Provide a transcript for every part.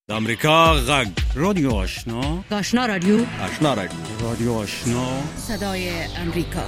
د امریکا غږ رادیو آشنا آشنا رادیو رادیو آشنا صدای امریکا.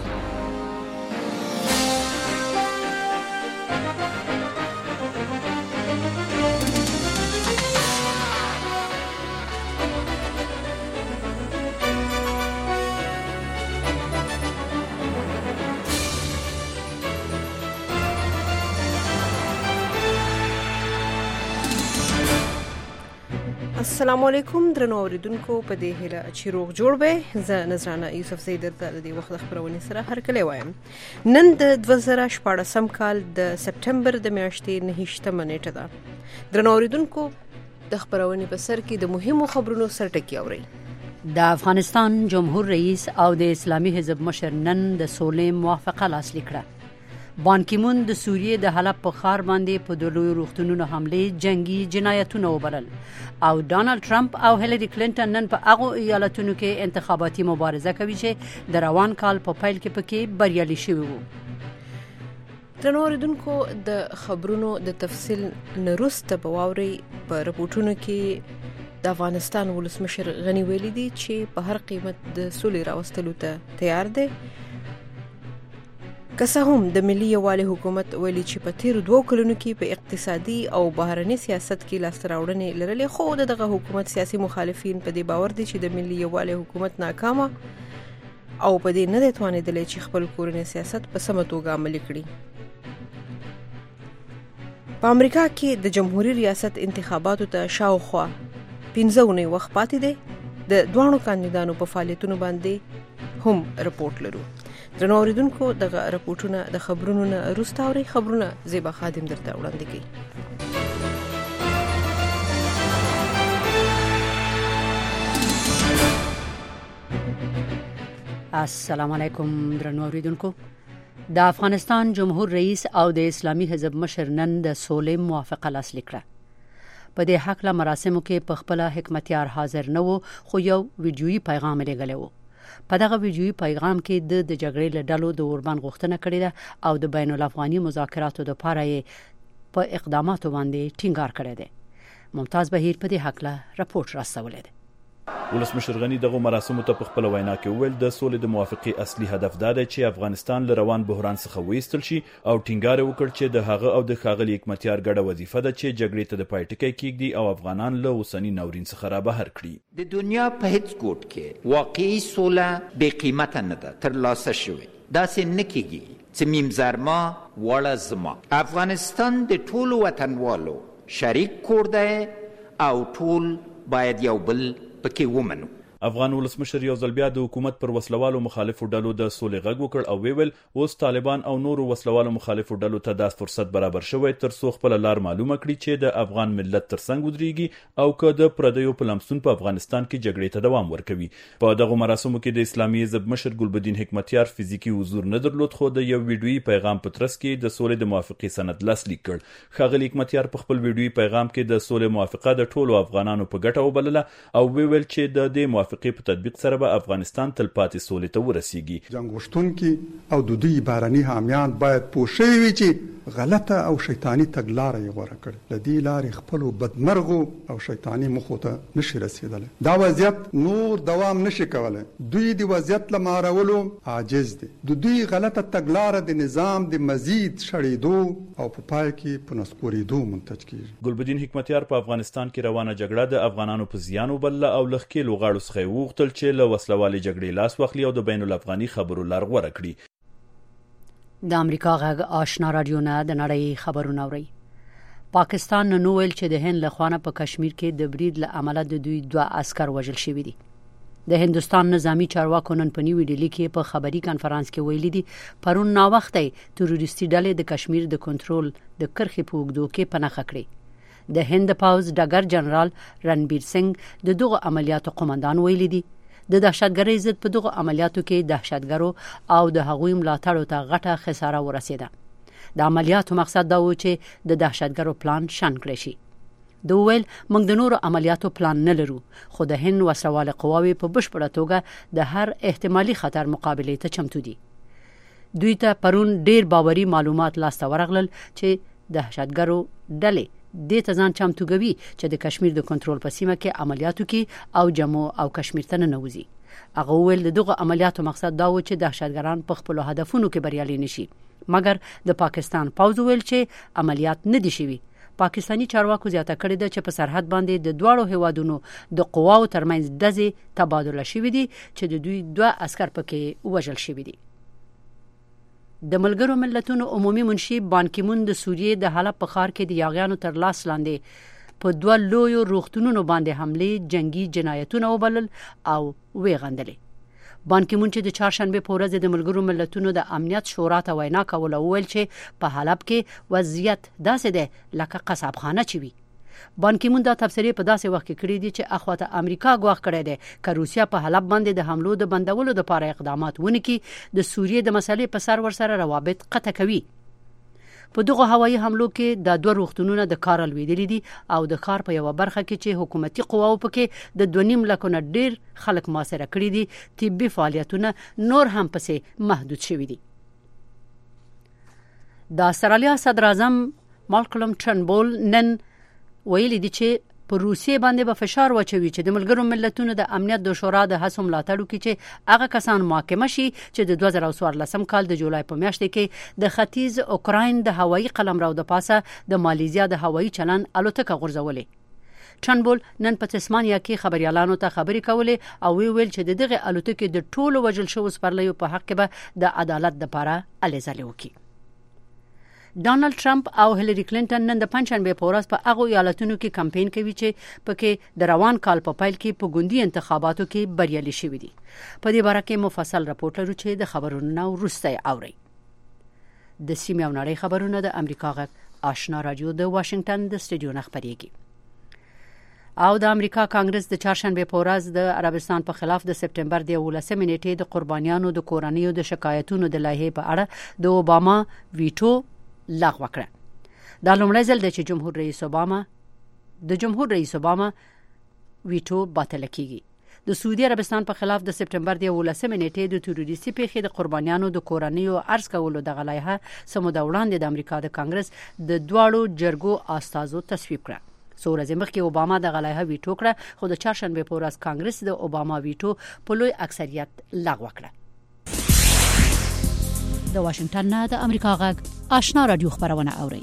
السلام علیکم درنو اوریدونکو، په دې هیله چې روغ جوړ به. زه نذرانه یوسف زئی درته د دې وخت خبرونه سره هرکلی وایم. نن د 2014 کال د سپټمبر د میاشتې 9 نیټه ده. درنو اوریدونکو، د خبرونه په سر کې د مهمو خبرونو سرټکی اورئ. د افغانستان جمهور رئیس او د اسلامي حزب مشر نن د سولې موافقه لاسلیک کړه. بان کی مون د سوریې د حلب په ښار باندې په دلوي روغتونونو حمله جنگي جنایتونه وبلل او ډانلډ ټرمپ او هیلری کلینټن نن په هغه ایالتونو کې انتخاباتي مبارزه کوي چې د روان کال په پیل کې پکې بریالي شوي وو. درنو اوریدونکو، د خبرونو د تفصیل نرسته بواوري په رپورټونو کې د افغانستان ولسمشر غنی ویلي دي چې په هر قیمت د سولې راوستلو ته تیار دی. که څه هم د ملي یووالي حکومت ویلي چې په تیرو 2 کلونو کې په اقتصادي او بهرني سیاست کې لاسته راوړنې لرلې، خو دغه حکومت سیاسي مخالفین په دې باور دي چې د ملي یووالي حکومت ناکامه او په دې نه دی توانېدلی چې خپل کورنی سیاست په سمه توګه عملي کړي. په امریکا کې د جمهوریت ریاست انتخاباتو ته شاوخوا 15 اونۍ وخت پاتې دی. د دوانو کاندیدانو په فعالیتونو باندې هم رپورټ لرو. درنو اوریدونکو، دغه رپورټونه د خبرونو نه وروسته اورئ. خبرونه زیبا خادم درته وړاندې کوي. السلام علیکم درنو اوریدونکو. د افغانستان جمهور رئیس او د اسلامي حزب مشر نن د سولې موافقه لاسلیک کړه. په دې حق له مراسمو کې په خپل حکمتیار حاضر نه وو، خو یو ویډیويي پیغام لګلې وو. په دغه ویډیويي پیغام کې د جګړې له ډلو د اوربند غوښتنه کړې ده او د بین الافغاني مذاکراتو لپاره یې په اقداماتو باندې ټینګار کړی دی. ممتاز بهیر په دې حق له رپورټ راستولی دی. ولسمشر غنی دغه مراسمو ته په خپل وینا کې وویل د سولې د موافقې اصلي هدف دا دی چې افغانستان له روان بحران څخه وایستل شي او ټینګار وکړ چې د هغه او د ښاغلي حکمتیار ګډه وظیفه ده چې جګړې ته د پای ټکی کیږدي او افغانان له اوسني ناورین څخه را بهر کړي. د دنیا په هیڅ ګوټ کې واقعي سوله بې قیمته نه ده ترلاسه شوې. داسې نه کیږي چې میم زرما وړه زما. افغانستان د ټولو وطنوالو شریک کور دی او ټول باید یو بل پکې ومنو. افغان ولسمشر یو ځل بیا د حکومت پر وسلوالو مخالفو ډلو د سولې غږ وکړ او ویل اوس طالبان او نورو وسلوالو مخالفو ډلو ته دا فرصت برابر شوی ترڅو خپل لار معلومه کړي چې د افغان ملت ترڅنګ ودرېږي او که د پردیو په لمسون په افغانستان کې جګړې ته دوام ورکوي. په دغه مراسمو کې د اسلامي حزب مشر ګلبدین حکمتیار فزیکی حضور نه درلود، خو د یو ویډیويي پیغام په ترڅ کې د سولې د موافقې سند لاسلیک کړ. ښاغلي حکمتیار په خپل ویډیويي پیغام کې د سولې موافقه د ټولو افغانانو په ګټه وبلله او ویل چې د دې موافقې په تطبیق سره به افغانستان تلپاتې سولې ته ورسیږي. جنگ غوښتونکي او د دوی بهرني حامیان باید پوه شوي وي چې غلطه او شیطانی تګلاره یې غوره کړې. له دې لارې خپلو بدمرغو او شیطانی مخو ته نشي رسېدلی. دا وضعیت نور دوام نشي کولی. دوی د وضعیت له مهارولو عاجز دي. د دوی غلطه تګلاره د نظام د مزید شړېدو او په پای کې په نسکورېدو منتج کیږي. ګلبدین حکمتیار په افغانستان کې روانه جګړه د افغانانو په زیان وبلله او له ښکېلو غاړو څخه یې وغوښتل چې له وسلوالې جګړې لاس واخلي او د بین الافغاني خبرو لار غوره کړي. د امریکا غږ آشنا رادیو نه د نړۍ خبرونه اوري. پاکستان نن ویل چې د هند له خوا په کشمیر کې د برید له امله د دوی 2 عسكر وژل شوي دي. د هندستان نظامی چارواکو نن په نیو ډیلی کې په خبري کانفرنس کې ویلي دي پرون ناوخته تروریستي ډلې د کشمیر د کنټرول د کرښې په اوږدو کې پناه کړې. د هند پاوز ډګر جنرال رنبیر سنگ د دغه عملیاتو قومندان ویلي دي د دهشتګرۍ ضد په دغه عملیاتو کې دهشتګرو او د هغوی ملاتړو ته غټه خساره ورسېده. د عملیاتو مقصد دا و چې د دهشتګرو پلان شنډ کړی شي. د ویل موږ د نورو عملیاتو پلان نه لرو، خو د هند وسلوال قواوې په بشپړه توګه د هر احتمالي خطر مقابله ته چمتو دي. دوی ته پرون ډیر باوري معلومات لاسته ورغلل چې دهشتګرو ډلې د تزان چمتوګوي چې د کشمیر د کنټرول په سیمه کې عملیاتو کې او جموں او کشمیر ته ننوځي. هغه ویل دغه عملیاتو مقصد دا و چې دهشتګران په خپل هدفونو کې بریالي نشي، مګر د پاکستان پوځ ویل چې عملیات نه دي شوي. پاکستانی چارواکو زیاته کړې ده چې په سرحد باندې د دواړو هیوادونو د قواو ترمنځ ډزې تبادله شوې دي چې د دوی 2 عسكر پکې وژل شوي دي. د ملګرو ملتونو عمومي منشي بان کی مون د سوریې د حلب په ښار کې د یاغیانو تر لاس لاندې په 2 لویو روغتونونو باندې حمله جنگي جنایتونه وبلل او ویغندلې. بان کی مون چې د چهارشنبه په ورځ د ملګرو ملتونو د امنیت شورا ته وینا کوله ویل چې په حلب کې وضعیت داسې ده لکه قصابخانه چوي. بان کی مون دا تبصرې په داسې وخت کې کړې دي چې اخواته امریکا غواخ کړی دی چې روسیا په حلب باندې د حملو د بندولو لپاره اقدامات ونکړي، د سوریې د مسلې په سر ورسره روابط قطع کوي. په دغه هوایي حملو کې د 2 روغتونونو د کار لویدلې دي او د کار په یو برخه کې چې حکومتي قواو پکې د 2.5 لک نه ډیر خلک ماسره کړی دي، طبي فعالیتونه نور هم پسې محدود شوي دي. د استرالیا صدر اعظم مالکلم ټرنبول نن ویلي دي چې په روسیې باندې به فشار واچوي چې د ملګرو ملتونو د امنیت د شورا د هڅو ملاتړ وکړي چې هغه کسان محاکمه شي چې د 2014 کال د جولای په میاشت کې د ختیځ اوکراین د هوایي قلمرو د پاسه د مالیزیا د هوایي چلن الوتکه غورځولې. ټرنبول نن په تسمانیا کې خبريالانو ته خبرې کولې او ویل چې دغه الوتکه د ټولو وژل شوو سپرلیو په حق کې به د عدالت لپاره الیزالي وکړي. ډانلډ ټرمپ او هیلری کلینټن نن د پنځشنبه په ورځ په هغه ایالتونو کې کمپاین کوي چې پکې د روان کال په پیل کې په ګوندي انتخاباتو کې بریالي شوي دي. په دې باره کې مفصل راپورټ لرو چې د خبرونو وروسته اوري. د سیمې او نړۍ خبرونه د امریکا غږ آشنا رادیو د واشنگټن د سټډیو نه خبريږي. او د امریکا کانګرس د چهارشنبه په ورځ د عربستان په خلاف د سپټمبر د 18 نیټې د قربانیانو د کورنیو د شکایتونو د لایحې په اړه د اوباما ویټو لغوه کړه. دا لومړی ځل دی چې جمهور رئیس اوباما ویټو باطل کیږي. د سعودي عربستان په خلاف د سپټمبر د 18 نیټې د تروریستي پیښې د قربانیانو د کورنیو ارز کولو د غلایحه سمو د وړاندې د امریکا د کانګرس د دواړو جرګو استازو تصویب کړه. څو ورځې مخکې اوباما د غلایحه ویټو کړه، خو د چهارشنبه په ورځ کانګرس د اوباما ویټو په لوی اکثریت لغوه کړه. د واشنگټن نه د امریکا غږ آشنا رادیو خبرونه اوري.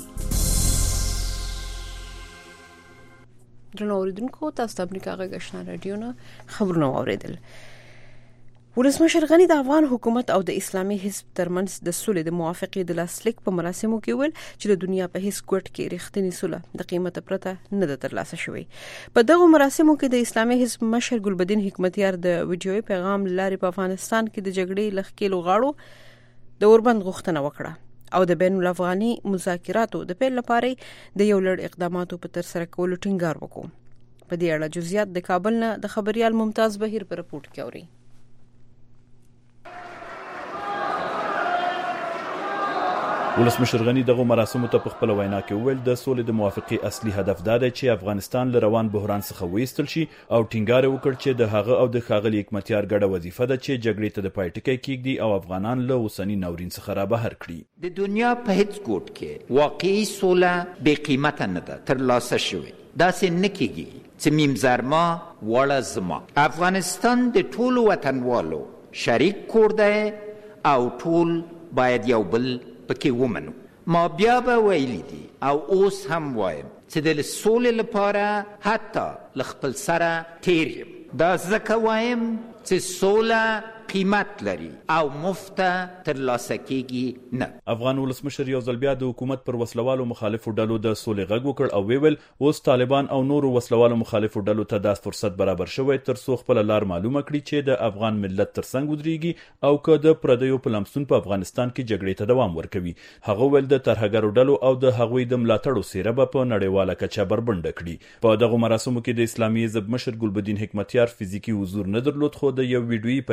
درنو اوریدونکو، تاسو د امریکا غږ آشنا رادیو نه خبرونه اوریدل. ولسمشر غنی د افغان حکومت او د اسلامي حزب ترمنځ د سولې د موافقې د لاسلیک په مراسمو کې ویل چې د دنیا په هیڅ ګوټ کې رښتینی سوله د قیمته پرته نه ده ترلاسه شوې. په دغه مراسمو کې د اسلامي حزب مشر ګلبدین حکمتیار د ویډیوي پیغام لارې په افغانستان کې د جګړې لخکېلو غاړو د اوربند غوښتنه وکړه او د بین الافغاني مذاکراتو د پیل لپاره د یو لړ اقداماتو په تر سره کولو ټینګار وکړ. په دې اړه جزئیات د کابل نه د خبريال ممتاز بهیر په رپورت کې اوري. ولسمشر غنی دغه مراسمو ته په خپل وینا کې ویل د سولې د موافقې اصلي هدف دا دی چې افغانستان له روان بحران څخه وایستل شي او ټینګار وکړي چې د هغه او د ښاغلي حکمتیار ګډه وظیفه ده چې جګړې ته د پای ټکی کېږدي او افغانان له اوسني ناورین څخه را بهر کړي. د دنیا په هیڅ ګوټ کې واقعي سوله بې قیمته نه ده ترلاسه شوې. داسې نه کېږي چې میم زرما وړه زما. افغانستان د ټولو وطنوالو شریک کور دی او ټول باید یو بل پکې ومنو. ما بیا به ویلي دي او اوس هم وایم چې د سولې لپاره حتی له خپل سره تیر یم. دا ځکه وایم چې سوله قیمت لري او مفته ترلاسه کیږي نه. افغان ولسمشر یو ځل بیا د حکومت پر وسلوالو مخالفو ډلو د سولې غږ وکړ او ویل اوس طالبان او نورو وسلوالو مخالفو ډلو ته دا فرصت برابر شوی تر څو خپل لار معلومه کړي چې د افغان ملت ترڅنګ ودرېږي او که د پردیو په لمسون په افغانستان کې جګړې ته دوام ورکوي. هغه ویل د ترهګرو ډلو او د هغوی د ملاتړو څیره به په نړیواله کچه بربنډه کړي. په دغه مراسمو کې د اسلامي حزب مشر ګلبدین حکمتیار فزیکی حضور نه درلود، خو د یو ویډیویي پیغام په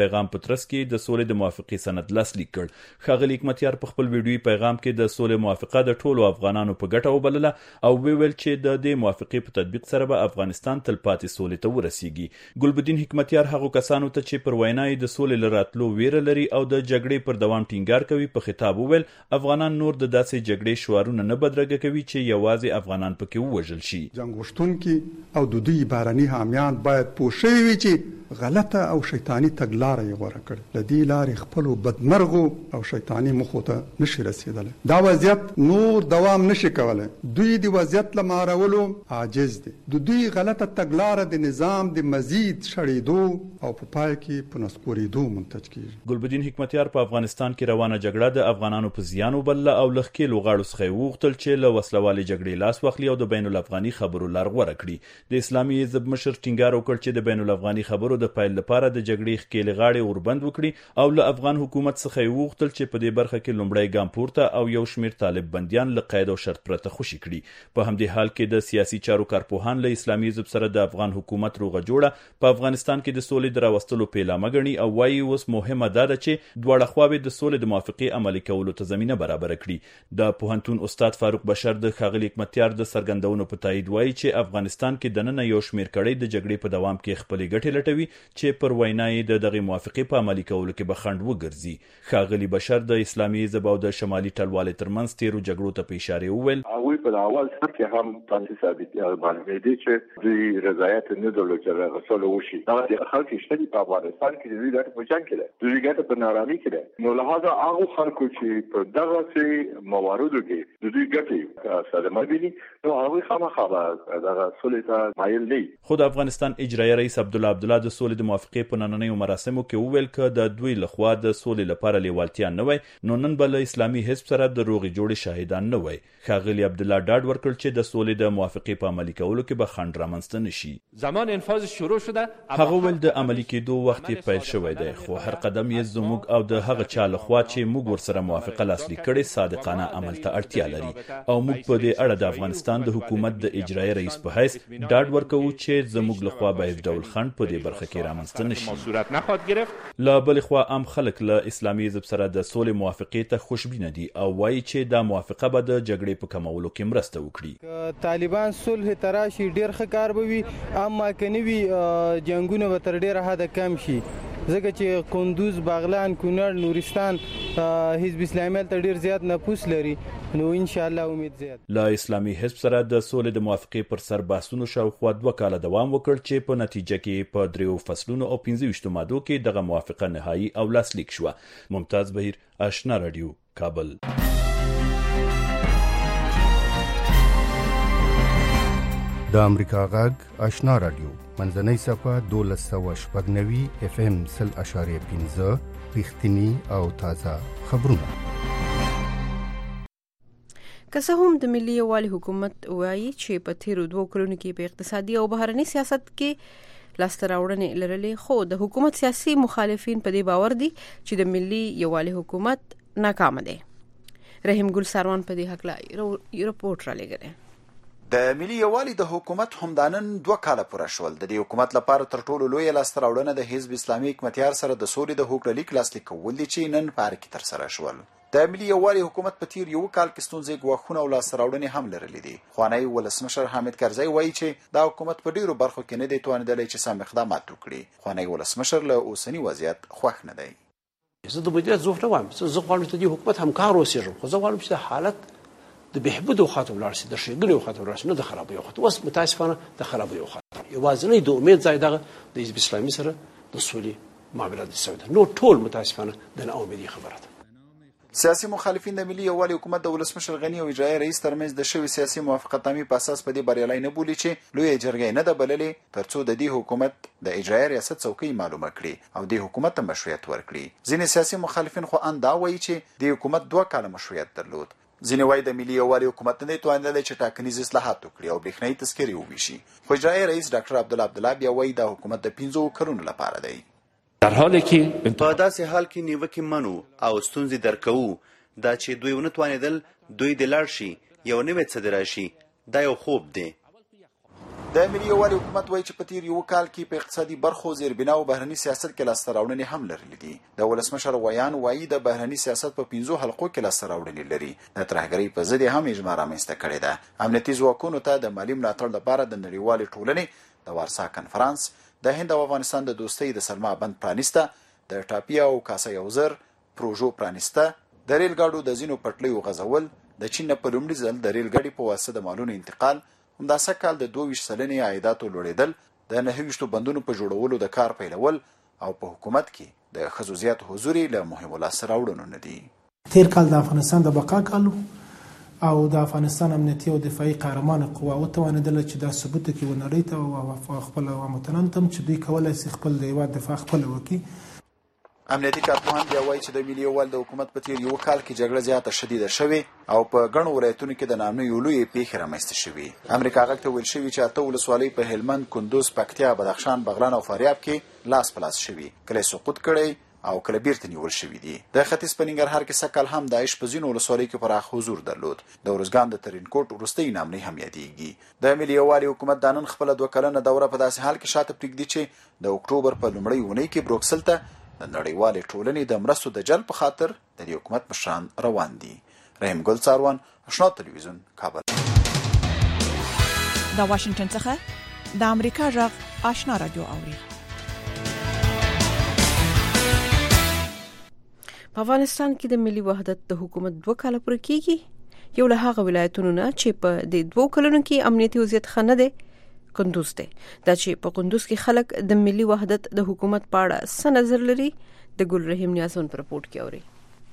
ترڅ کې د سولې د موافقې سند لاسلیک کړ. ښاغلي حکمتیار په خپل ویډیویي پیغام کې د سولې موافقه د ټولو افغانانو په ګټه وبلله او ویل چې د دې موافقې په تطبیق سره به افغانستان تلپاتې سولې ته ورسیږي. ګلبدین حکمتیار هغو کسانو ته چې پر وینا یې د سولې له راتلو ویره لري او د جګړې پر دوام ټینګار کوي په خطاب وویل افغانان نور د داسې جګړې شعارونه نه بدرګه کوي چې یوازې افغانان پکې ووژل شي. جنګ غوښتونکي او د دوی بهرني حامیان باید پوه شوي وي چې غلطه او شیطانی تګلاره یې غوره کړې. له دې لارې خپلو بدمرغو او شیطانی موخو ته نشي رسېدلی. دا وضعیت نور دوام نشي کولی. دوی د وضعیت له مهارولو عاجز دي. د دوی غلطه تګلاره د نظام د مزید شړېدو او په پای کې په نسکورېدو منتج کیږي. ګلبدین حکمتیار په افغانستان کې روانه جګړه د افغانانو په زیان وبلله او له ښکېلو غاړو څخه یې وغوښتل چې له وسلوالې جګړې لاس واخلي او د بین الافغاني خبرو لار غوره کړي. د اسلامي حزب مشر ټینګار وکړ چې د بین الافغاني خبرو د پیل لپاره د جګړې ښکېلې غاړې اوربند وکړي او له افغان حکومت څخه یې وغوښتل چې په دې برخه کې لومړی ګام پورته او یو شمېر طالب بندیان له قید او شرط پرته خوشي کړي. په همدې حال کې د سیاسي چارو کارپوهان له اسلامي حزب سره د افغان حکومت روغه جوړه په افغانستان کې د سولې د راوستلو پیلامه ګڼي او وایي اوس مهمه دا ده چې دواړه خواوې د سولې د موافقې عملي کولو ته زمینه برابره کړي. د پوهنتون استاد فاروق بشر د ښاغلي حکمتیار د څرګندونو په تایید وایي چې افغانستان کې دننه یو شمېر کړۍ د جګړې په دوام کې خپلې ګټې لټوي چې پر وینا یې د دغې موافقې په عملي کولو کې به خنډ وګرځي. ښاغلي بشر د اسلامي حزب او د شمالي ټلوالې ترمنځ تیرو جګړو ته په اشارې وویل هغوی په اول سر کې هم تاسې ثابت معلومېدې چې دوی رضایت نه درلود چې راغسلو وشي. دغه خلک شته دي په افغانستان کې د دوی ګټه په جنګ کې ده، د دوی ګټه په نارامي کې ده. نو لهذا هغو خلکو چې په دغسې مواردو کې د دوی ګټې صدمه ویني نو هغوی خامخا به دغه سولې ته مایل نه وي. خو د افغانستان اجرایي رئیس عبدالله د سولې د موافقې په نننیو مراسمو کې وویل که د دوی لخوا د سولې لپاره لیوالتیا نه وای نو نن به له اسلامي حزب سره د روغې جوړې شاهدان نه وای. ښاغلي عبدالله ډاډ ورکړ چې د سولې د موافقې په عملي کولو کې به خنډ رامنځته نشي. زمان انفاذ شروع شده. هغه ویل د عملي کېدو وخت یې پیل شوی دی خو هر قدم یې زموږ او د هغه چا لخوا چې موږ ورسره موافقه لاسلیک کړې صادقانه عمل ته اړتیا لري او موږ په دې اړه د افغانستان د حکومت د اجرایي رئیس په حیث ډاډ ورکوو چې زموږ لخوا به هیڅ ډول خنډ په دې برخه کې رامنځته نشي. له بلې خوا عام خلک له اسلامي حزب سره د سولې موافقې ته خوشبینه دي او وایي چې دا موافقه به د جګړې په کمولو کې مرسته وکړي. طالبان صلح ته راشي ډېر ښه کار به وي اما که نه وي جنګونه به تر ډېره حده کم شي ځکه چې کندوز، باغلان، کونړ، نورستان حزب اسلامي ته ډېر زیات نفوس لري نو ان شاء الله امید زیات. له اسلامي حزب سره د سولې د موافقې پر سر بحثونو شاوخوا 2 کاله دوام وکړ چې په نتیجه کې په 3 فصلونو او 25 مادو کې دغه موافقه نهایی او لاسلیک شوه. ممتاز بهیر، آشنا رادیو، کابل. د امریکا غږ آشنا رادیو منځنۍ صفحه 1290 FM 0.5 رښتینی او تازه خبرونه. که څه هم د ملي یووالي حکومت وایي چې په تیرو 2 کلونو کې په اقتصادي او بهرني سیاست کې لاسته راوړنې لرلې خو د حکومت سیاسي مخالفین په دې باور دي چې د ملي یووالي حکومت ناکام دی. رحیم ګل ساروان په دې حق رپورټ را لګره. د ملي یووالي د حکومت همدانن 2 کاله پوره شول. د دې حکومت لپاره تر ټولو لوی لاسته راوړنه د حزب اسلامي حکمتیار سره د سولې د هوکړلیک لاسلیک کول دي چې نن په کې تر سره شول. د ملي یووالي حکومت په تیر 1 کال کې ستونزې ګواښونه او لاسته راوړنې هم لرلې دي. خوانی ولسمشر حامد کرزی وایي چې دا حکومت په ډیرو برخو کې نه دی توانیدلی چې سم اقدامات وکړي. خوانی ولسمشر له اوسنی وضعیت خوښ نه دی. زه د مدیریت زوف نه وایم، زه غواړم چې د حکومت همکار اوسېږم خو زه غواړم چې د حالت د بهبود خاطر ولر شي، د ښېګڼې خاطر ولر شي، نه د خرابۍ خاطر. اوس متاسفانه د خرابۍ خاطر یوازینی د امید ځای دغه د حزب اسلامي سره د سولې معاملات دي سوي. نو ټول متاسفانه د ناامیدۍ خبره ده. سیاسي مخالفین د ملي یووالي حکومت د ولسمشر غنی او اجرایي رئیس ترمنځ د شوی سیاسي موافقتنامې په اساس په دې بریالي نه بولي چې لوی جرګې نه د بللې ترڅو د دې حکومت د اجرایي ریاست څوکۍ معلومه کړي او د حکومت ته مشروعیت ورکړي. ځینې سیاسي مخالفین خو ان دا وایي چې د حکومت 2 کاله مشروعیت درلود. ځینې وایي د ملي یووالي حکومت نه توانیدلی چې ټاکنیز اصلاحات وکړي او برېښنایي تذکرې وویشي. خو اجرایي رئیس ډاکټر عبدالله بیا وایي دا حکومت د 15 کلونو لپاره دی. در حالی که په داسې حال کې نیوکې منو او ستونزې درکوو دا چې دوی ونه توانېدل دوی د لاړ شي یو نوی څه راشي دا یو خوب دی. د ملي یووالي حکومت وایي چې په تیر یو کال کې په اقتصادي برخو زیربنا او بهرني سیاست کې لاسته راوړنې هم لرلې دي. د ولسمشر ویان وایي د بهرني سیاست په 15 حلقو کې لاسته راوړنې لري. د ترهګرۍ په ضد هم اجماع رامنځته کړې ده. امنیتي ځواکونو ته د مالي ملاتړ لپاره د نړیوالې ټولنې د وارسا کنفرانس، د هند او افغانستان د دوستۍ د سلما بند پرانیسته، د ټاپیا او کاسا یوزر پروژو پرانیسته، د ریل ګاډو د ځینو پټلیو غځول، د چین په لومړي ځل د ریل ګاډي په واسطه د مالونو انتقال، همدا سکهال د 22% عایداتو لوړېدل، د 29 بندونو په جوړولو د کار پیلول او په حکومت کې د ښځو زیات حضور له مهمو لاسته راوړنو نه دي. تیر کال د افغانستان د بقا کال او د افغانستان امنیتي او دفاعي قهرمانه قوا وتوانېدله چې دا ثبوت کړي ونړۍ ته او خپل وطنان ته چې دوی کولی شي خپل د هېواد دفاع خپله وکړي. امنیتي کارپوهان بیا وایي چې د ملي یووالي د حکومت په تیر یو کال کې جګړه زیاته شدیده شوې او په ګڼو ولایتونو کې د نامنویو لویې پیښې رامنځته شوې. امریکا غږ ته ویل شوي چې 8 ولسوالۍ په هلمند، کندوز، پکتیا، بدخشان، بغلان او فاریاب کې لاس په لاس شوي، کله سقوط کړی او کله بیرته نیول شوي دي. د ختیځ په ننګرهار کې سږ کال هم داعش په ځینو ولسوالیو کې پراخ حضور درلود. د ارزګان د ترینکوټ وروستۍ نامنۍ هم یادېږي. د ملي یووالي حکومت دا نن خپله 2 کلنه دوره په داسې حال کې شاته پرېږدي چې د اکتوبر په لومړۍ اونۍ کې بروکسل ته د نړیوالې ټولنې د مرستو د جلب په خاطر د دې حکومت مشران روان دي. رحیم ګل څاروان، آشنا تلویزیون، کابل. د واشنگټن څخه د امریکا غږ آشنا رادیو اوري. په افغانستان کې د ملي وحدت د حکومت 2 کال پوره کیږي. یو له هغه ولایتونو نه چې په دې 2 کلونو کې امنیتي وضعیت ښه نه دی کندوز دی. دا چې په کندوز کې خلک د ملي وحدت د حکومت په اړه څه نظر لري، د ګل رحیم نیازون په رپورټ کې اوري.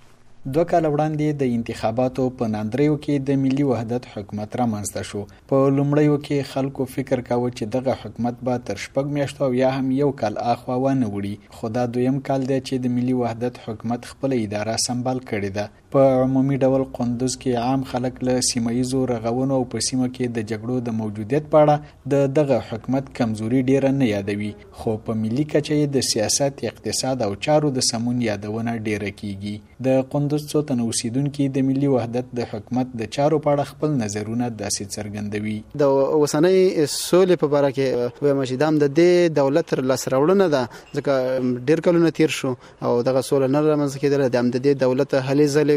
2 کال وړاندې د انتخاباتو په ناندریو کې د ملي وحدت حکومت رامنځته شو. په لومړیو کې خلکو فکر کاوه چې دغه حکومت به تر 6 میاشتو یا هم یو کال اخوا ونه وړي، خو دا دویم کال دی چې د ملي وحدت حکومت خپل اداره سمبال کړې ده. په عمومي ډول قندوز کې عام خلک له سیمایي رغونو او په سیمه کې د جګړو د موجودیت په اړه دغه حکومت کمزوري ډیره نه یادوي، خو په ملي کچه د سیاست، اقتصاد او چارو د سمون یادونه ډیره کیږي. د قندوز څو تن اوسیدونکو د ملي وحدت د حکومت د چارو په اړه خپل نظرونه داسې څرګندوي. د اوسنۍ سولې په اړه کې وایم چې دام د دې دولت لاس راوړنه ده، ځکه ډیر کلونه تیر شو او دغه سوله نه رامنځته کېدله. د دې دولت هلې ځلې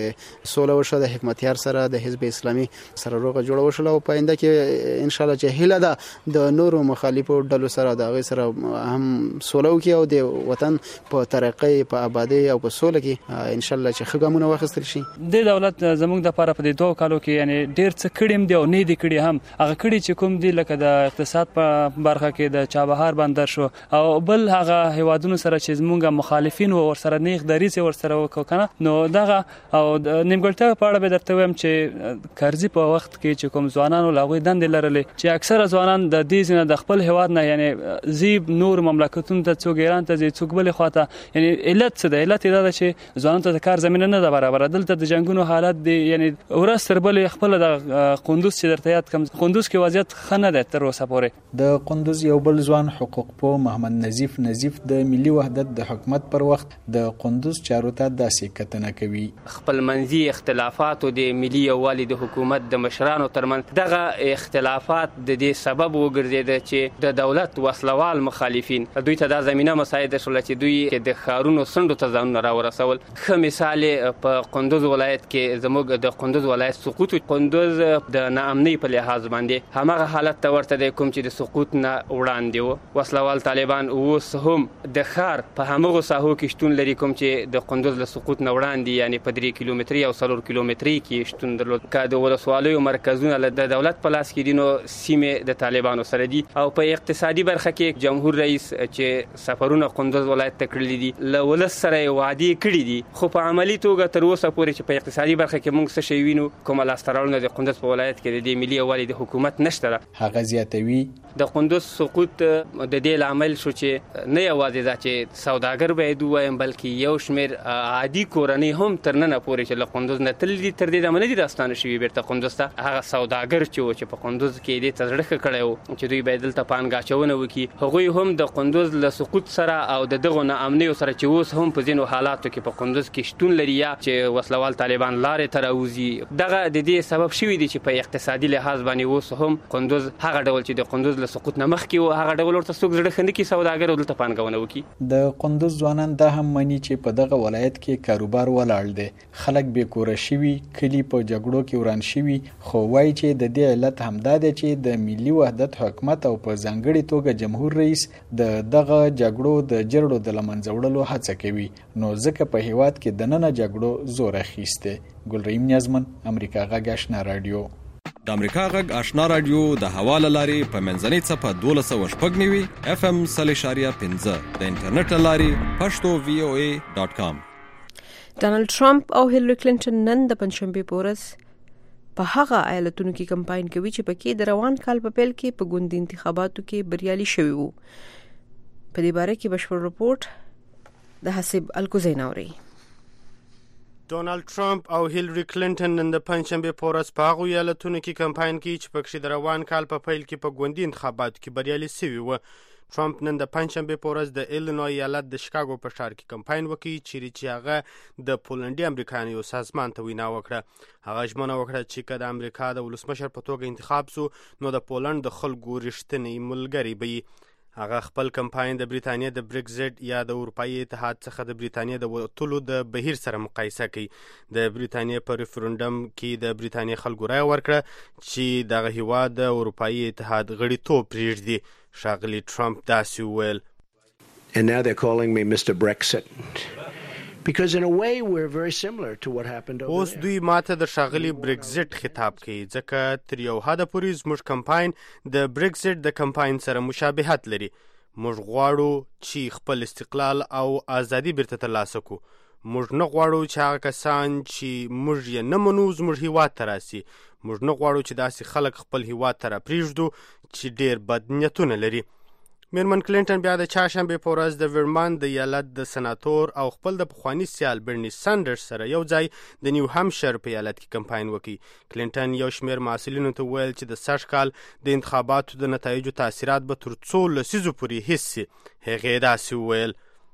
چې سوله وشو د حکمتیار سره د حزب اسلامي سره روغه جوړه وشو او په آینده کې ان شاء الله چې هیله ده د نورو مخالفو ډلو سره د هغې سره هم سوله وکړي او د وطن په ترقۍ، په آبادۍ او په سوله کې ان شاء الله چې ښه ګامونه واخیستل شي. د دولت زموږ د لپاره په دې 2 کالو کې یعنی ډیر څه کړي دي او نه دي کړي هم هغه کړي چې کوم دي، لکه د اقتصاد په برخه کې د چابهار بندر شو او بل هغه هیوادونو سره چې زموږ مخالفین ور سره نیغ دریځ ور سره وکړه، نو دغه او نیمګړتیا په اړه به درته وایم چې کرزي په وخت کې چې کوم ځوانانو لاغوي دندې لرلې چې اکثره ځوانان د دې ځنه د خپل هیواد نه یعنی زیب نور مملکتونو ته څوک ایران ته ځي، څوک بل خواته، یعنی علت څه ده؟ علت دا ده چې ځوانانو ته د کار زمينه نه ده برابر. دلته د جنگونو حالت دی، یعنی ورځ تر بلې خپل د قندوز چې درته یاد کم قندوز کې وضعیت ښه نه ده تر اوسه پورې. د قندوز یو بل ځوان حقوق پوه محمد نظیف د ملي وحدت د حکومت پر وخت د قندوز چارو ته داسې کتنه کوي. خپل منځي اختلافات او د ملي یووالي د حکومت د مشرانو ترمنځ دغه اختلافات د دې سبب وګرځید چې د دولت وسلوال مخالفین دوی ته د زمينه مساعد شول چې دوی د خارونو سندو ته ځان راورسول. ښه مثال په قندوز ولایت کې زموږ د قندوز ولایت سقوط، قندوز د ناامنۍ په لحاظ باندې همغه حالت ته ورته دی کوم چې د سقوط نه وړاندې و. وسلوال طالبان اوس هم د ښار په همغو ساحو کې شتون لري کوم چې د قندوز له سقوط نه وړاندې یعنی په 3 کیلومتري او 4 کیلومتري کې شتون درلود. که د ولسوالیو مرکزونه د دولت په لاس کې دي نو سیمې د طالبانو سره دي. او په اقتصادي برخه کې جمهور رئیس چې سفرونه قندوز ولایت ته کړلي دي له ولس سره وعدې کړي دي، خو په عملي توګه تر اوسه پورې چې په اقتصادي برخه کې موږ څه شی وینو کومه لاسته راوړنه د قندوز په ولایت کې د ملي یووالي د حکومت نشته. هغه زیاتوي د قندوز سقوط د دې لامل شو چې نه یوازې دا چې سوداګر باید وایم بلکې یو شمیر عادي کورنۍ هم تر نن پورې چې له قندوز نه تل دي تر دې نه دي راستانه شوي بیرته قندوز ته هغه سوداګر چې په قندوز کې دې تزړه کړو چې دوی باید دلته پانګاچونه وکړي هغوی هم د قندوز له سقوط سره او دغه ناامنۍ سره چې اوس هم په ځینو حالاتو کې په قندوز کې شتون لري یا چې وسلوال طالبان لارې ته راوځي دغه د دې سبب شوی دی چې په اقتصادي لحاظ باندې اوس هم قندوز هغه ډول چې د قندوز له سقوط نه مخکې و هغه ډول ورته څوک زړه خندي کې سوداګر دلته پانګونه وکړي د قندوز ځوانان دا هم مانی چې په دغه ولایت کې کاروبار ولاړ دی خلک به کور شي کلی په جګړو کې وران شي خو وایي چې د دې علت همدا دی چې د ملي وحدت حکومت او په ځانګړي توګه جمهور رئیس دغه جګړو د جرړو د لمنځوړلو هڅه کوي نو ځکه په هیواد کې د نن جګړو زور اخیسته ګلریم نیازمن امریکا غږ آشنا رادیو د امریکا غږ آشنا رادیو د حواله لاري په منځنۍ صفه 12.9 FM 3.15 د انټرنیټ لاري pashto.voa.com ډانلډ ټرمپ او هیلری کلینټن نن د پنځشنبه پورز په هغه ایالتونو کې کمپاین کوي چې پکې د روان کال په پیل کې په ګوندي انتخاباتو کې بریالي شوي وو په دې باره کې بشپړ رپورټ د حسیب الکوزیناوري ډونالد ټرمپ او هیلری کلینټن نن د پنځشنبه په ورځ په هغو ایالتونو کې کمپاین کوي چې پکې د روان کال په پیل کې په ګوندي انتخاباتو کې بریالي شوي وو ټرمپ نن د پنځشنبه په ورځ د ایلینوی ایالت د شکاګو په ښار کې کمپاین وکړي چې هغه د پولنډي امریکایانو سازمان ته وینا وکړه هغه ژمنه وکړه چې که د امریکا د ولسمشر په توګه انتخاب سو نو د پولنډ د خلکو رښتینی ملګری به هغه خپل کمپاین د بریتانیا د برگزټ یا د اروپایي اتحاد څخه د بریتانیا د وتلو د بهیر سره مقایسه کوي د بریتانیا په ریفرندم کې د بریتانیا خلکو رایه ورکړه چې دغه هیواد د اروپایي اتحاد غړیتوب پرېږدي ښاغلي ټرمپ داسې وویل And now they're calling me Mr. Brexit. Because in a way we're very similar to what happened over اوس دوی ماته د ښاغلي برگزټ خطاب کوي ځکه تر یو حده پورې زموږ کمپاین د برگزټ د کمپاین سره مشابهت لري موږ غواړو چې خپل استقلال او ازادي بیرته ترلاسه کړو موږ نه غواړو چې هغه کسان چې موږ یې نه منو زموږ هیواد ته راسي موږ نه غواړو چې داسې خلک خپل هیواد ته راپرېږدو چې ډېر بد نیتونه لري میرمن کلینټن بیا د چهارشنبې په ورځ د ورمانت د ایالت د سناتور او خپل د پخواني سیال برني سانډرز سره یو ځای د نیو همشر په ایالت کې کمپاین وکړي کلینټن یو شمېر محصلینو ته وویل چې د سږ کال د انتخاباتو د نتایجو تاثیرات به تر څو لسیزو پورې حس سي هغې داسې وویل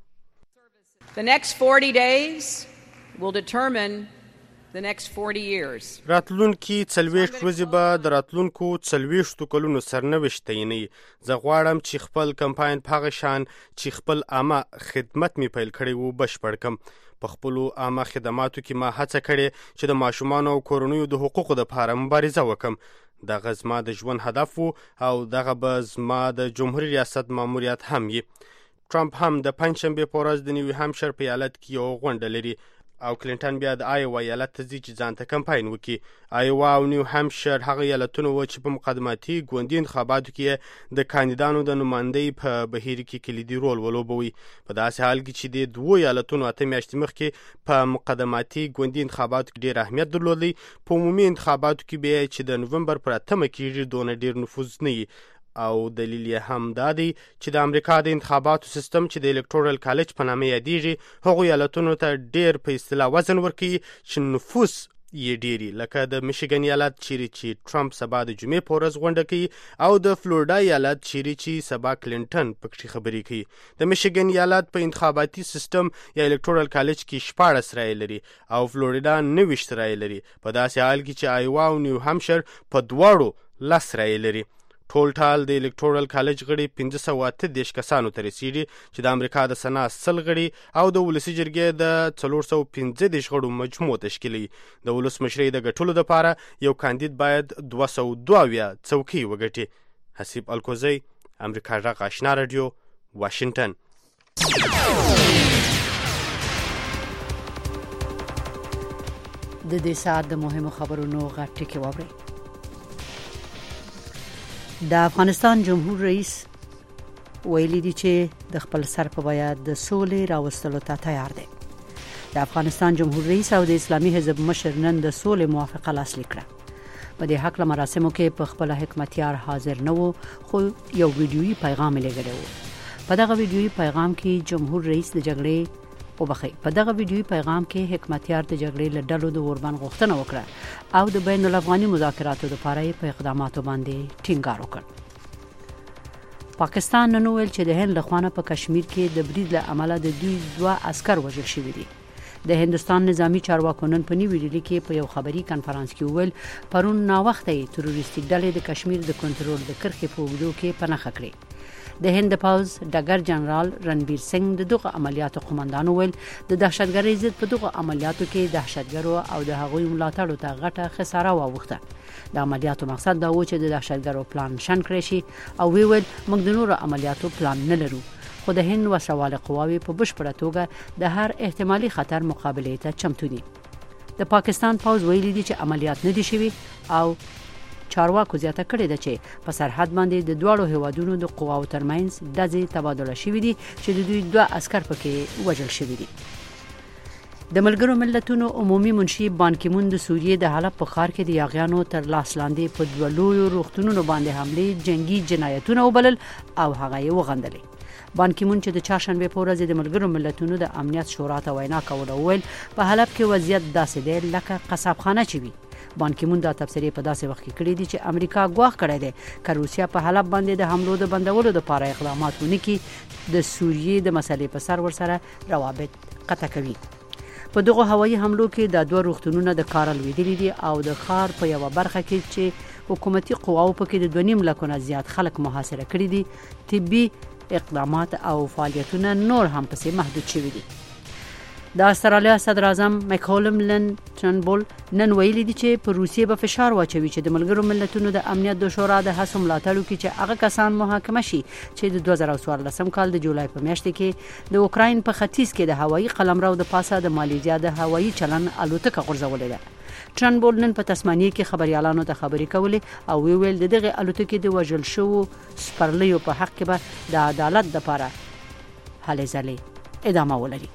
The next 40 days will determine the next 40 years. راتلونکي 40 ورځې به د راتلونکو 40 کلونو سرنوشت تعینوي زه غواړم چې خپل کمپاین په هغه شان چې خپل عامه خدمت می پیل کړی وو بشپړ کړم په خپلو عامه خدماتو کې ما هڅه کړې چې د ماشومانو او کورنیو د حقوقو لپاره مبارزه وکړم دغه زما د ژوند هدف وو او دغه به زما د جمهوریت ریاست ماموریت هم وي ټرمپ هم د پنځشنبې په ورځ د نیو همشر په ایالت کې یو غونډه لري او کلینټن بیا د آیوا ایالت ته ځي چې ځان ته کمپاین وکړي آیوا او نیو همشر هغه ایالتونه وو چې په مقدماتي ګوندي انتخاباتو کې د کاندیدانو د نمایندګۍ په بهیر کې کلیدي رول ولوبوي په داسې حال کې چې د دوو ایالتونو 8 میاشتې مخکې په مقدماتي ګوندي انتخاباتو کې ډېر اهمیت درلودی په عمومي انتخاباتو کې بیا چې د نومبر پر 8 کېږي دونه ډېر نفوذ نه وي او دلیل یې هم دا دی چې د امریکا د انتخاباتو سیستم چې د الکتورل کالج په نامه یادیږي هغو ایالتونو ته ډېر په اصطلاح وزن ورکوي چې نفوذ یې ډېری لکه د میشیګن ایالت چیرې چې ټرمپ سبا د جمعې په ورځ غونډه کوي او د فلوریډا ایالت چیرې چې سبا کلینټن پکې خبرې کوي د میشیګن ایالت په انتخاباتي سیستم یا الکتورل کالج کې 14 رایې لري او فلوریډا 29 رایې لري په داسې حال کې چې آیوا او نیو همشر په دواړو 10 رایې لري ټول ټال د الکتورل کالج غړي 538 کسانو ته رسیږي چې د امریکا د سنا 100 غړي او د ولسی جرګې د 415 غړو مجموع تشکیلوي د ولسمشرۍ د ګټلو لپاره یو کاندید باید 222 څوکۍ وګټي حسیب الکوزی امریکا غږ آشنا رادیو واشنگټن د دې ساعت د مهمو خبرونو غټ کې ووري د افغانستان جمهور رئیس ویلي دی چې د خپل سر په بیه د سولې راوستلو ته تیار دی د افغانستان جمهور رئیس او د اسلامي حزب مشر نن د سولې موافقه لاسلیک کړه په دې حق له مراسمو کې په خپل حکمتیار حاضر نه وو خو یو ویډیویي پیغام لګړی و. په دغه ویډیویي پیغام کې جمهور رئیس د جګړې په دغه ویډیویي پیغام کې حکمتیار د جګړې له ډلو د اوربند غوښتنه وکړه او د بین الافغاني مذاکراتو لپاره په اقداماتو باندې ټینګار وکړ. پاکستان نن ویل چې د هند له خوا په کشمیر کې د برید له امله د دوی 2 عسكر وژل شوي دي. د هندستان نظامی چارواکو نن په نیو ډیلی کې په یو خبري کانفرنس کې ویل پرون نا وخته تروریستي ډلې د کشمیر د کنټرول د کرښې په وګړو کې پناه کړې. د هند پوز ډګر جنرال رنبیر سنگ دغه عملیاتو قومندان ویل د دهشتګرۍ ضد په دغه عملیاتو کې دهشتګرو او د هغوی ملاتړو ته غټه خساره واوښته. د عملیاتو مقصد دا و چې د دهشتګرو پلان شن کړی شي او ویل موږ د نورو عملیاتو پلان نه لرو خو د هند وسوال قواوی په بشپړه توګه د هر احتمالي خطر مقابله ته چمتو دي. د پاکستان پوز ویلي دي چې عملیات نه دي شوي او چارواکو زیاته کړې ده چې په سرحد باندې د دوړو هوادونو د قواو ترمنځ دځې تبادله شوې دي چې د دوی 2 عسكر پکې وژل شوي دي. د ملګرو ملتونو عمومي منشي بان کی مون د سوریې د حالت په خار کې د یاغیانو تر لاس لاندې په 2 لویو روغتونونو باندې حمله جنگي جنایتونه وبلل او هغه یې وغندلې. بان کی مون چې د چهارشنبه په ورځ د ملګرو ملتونو د امنیت شورا ته وینا کوله ویل په حلب کې وضعیت داسې دی لکه قصابخانه چوي. بان کی مون دا تفسیرې په داسې وخت کې کړې دي چې امریکا ګواښ کړی دی چې روسیا په حلب باندې د حملو د بندولو لپاره اقدامات ونکړي د سوریې د مسلې په سر ورسره روابط قطع کوي. په دغه هوایي حملو کې د 2 روغتونونو د کار لویدلې دي او د ښار په یو برخه کې چې حکومتي قواو پکې د 2.5 لکه زیات خلک محاصره کړي دي طبي اقدامات او فعالیتونه نور هم پسې محدود شوي دي. د استرالیا صدر اعظم مکولم لن ټرنبول نن ویلي دي چې په روسیې به فشار واچوي چې د ملګرو ملتونو د امنیت د شورا د هڅو ملاتړ وکړي چې هغه کسان محاکمه شي چې د 2014 کال د جولای په میاشت کې د اوکراین په ختیځ کې د هوایي قلمرو د پاسه د مالیزیا د هوایي چلن الوتکه غورځولې ده. ټرنبول نن په تسمانیه کې خبريالانو ته خبرې کولې او ویل دغه الوتکې د وژل شوو سپرلیو په حق کې به د عدالت لپاره هلې ځلې ادامه ولري.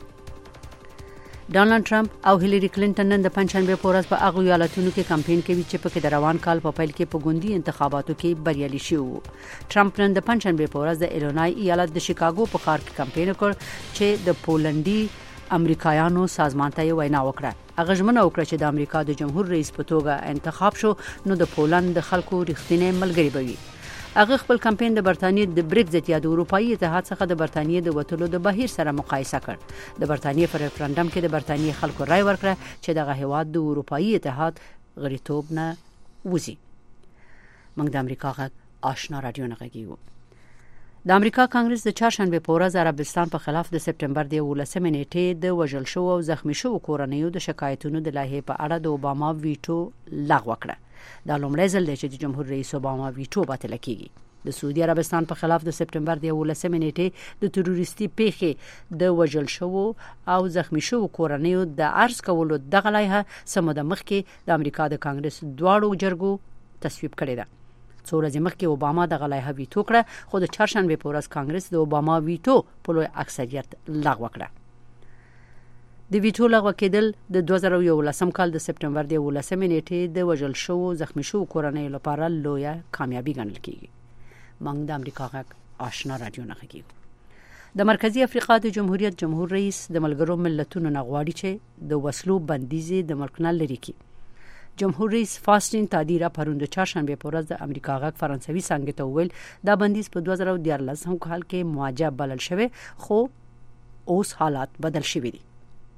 ډانلډ ټرمپ او هیلری کلینټن نن د پنځشنبه په ورځ په هغه ایالتونو کې کمپاین کوي چې په کې د روان کال په پیل کې په ګوندي انتخاباتو کې بریالي شو. ټرمپ نن د پنځشنبه په ورځ د ایلینوای ایالت د شیکاګو په ښار کې کمپاین وکړ چې د پولندي امریکایانو سازمان ته وینا وکړه. هغه ژمنه وکړه چې د امریکا د جمهور رئیس په توګه انتخاب شو نو د پولند د خلکو رښتینی ملګری بوي. هغه خپل کمپاین د برتانیې د بریکزټ یا د اروپאי اتحاد څخه د برتانیې د وټلو د بهیر سره مقایسه کړ. د برتانیې پر ریفرندم کې د برتانیې خلکو رائے ورکړه چې دغه هیواد د اروپאי اتحاد غړیتوب نه وځي. موږ د امریکا غږ آشنا رادیو نه غږیو. د امریکا کانګرس د چهارشنبه په ورځ عربستان په خلاف د سپټمبر د 18 نیټې د وژل شو او زخمی شو کورنیو د شکایتونو د لایحې په اړه د اوباما ویټو لغوه کړه. دا لومړی ځل دی چې د جمهور رئیس اوباما ویټو باطل کیږي. د سعودي عربستان په خلاف د سپټمبر د 18 نیټې د تروریستي پیښې د وژل شو او زخمی شو کورنیو د عرض کولو دغه لایحه سمده مخکې د امریکا د کانګرس دواړو جرګو تصویب کړې ده. څو ورځې مخکې اوباما دغه لایحه ویټو کړه خو د چهارشنبه په ورځ کانګرس د اوباما ویټو په لوی اکثریت لغوه کړه. د ویټو لغوه کېدل د 2011 کال د سپټمبر د 18 نیټې د وژل شو زخمی شو کورنیو لپاره لویه کامیابی ګڼل کیږي. موږ د امریکا غږ آشنا رادیو نه غږیږو. د مرکزی افریقا د جمهوریت جمهور رئیس د ملګرو ملتونو نه غواړي چې د وسلو بندیزي د ملک نه لري کی. جمهور رئیس فاستین تادیرا پرون د چهارشنبه په ورځ د امریکا غږ فرانسوي څنګه ته ویل دا بندیز په 2014 کال کې موجب بلل شوی خو اوس حالات بدل شوي دي.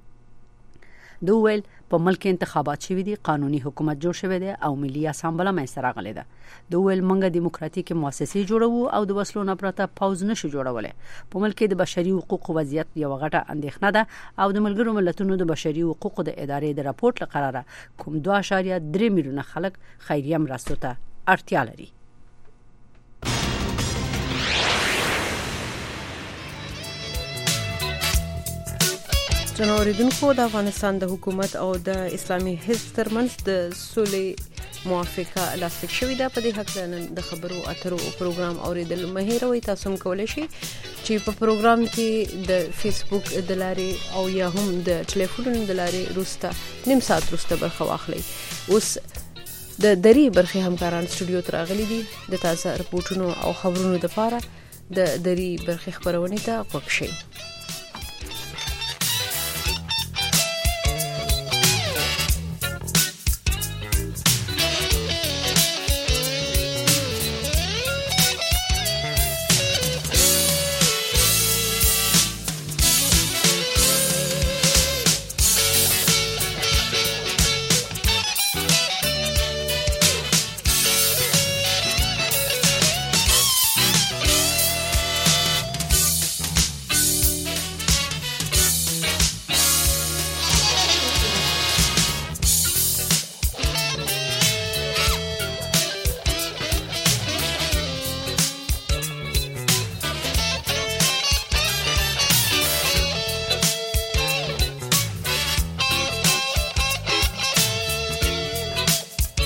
د ویل په ملک انتخابات شوي دي، قانوني حکومت جوړ شوی دی او ملي اسامبله منځته راغلی ده. د ویل منګه دیموکراتیک مؤسسې جوړو او د وسلو نه پرته پوز نشو جوړولای. په ملک د بشري حقوقو وضعیت یو غټه اندېښنه ده او د ملګرو ملتونو د بشري حقوقو د ادارې د راپورټ لقراره کوم 2.3 میلیونه خلک خیریه مرستو ته اړتیا لري. جنوریدونکو د افغانستان د حکومت او د اسلامي حزب ترمنځ د سولې موافقه لاسلیک شوې ده. په دې حق د خبرو اترو پروګرام اوریدل مهیروي تاسو هم کولای شئ چې په پروګرام کې د فیسبوک د لارې او یا هم د ټلیفون د لارې روسته نیم ساعت روسته برخه واخلئ. اوس د دری برخې همکاران سټوډیو ته راغلي دي د تازه رپورټونو او خبرونو لپاره د دری برخې خبرونه ته غوږ شئ.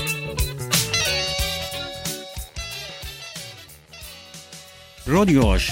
رادیو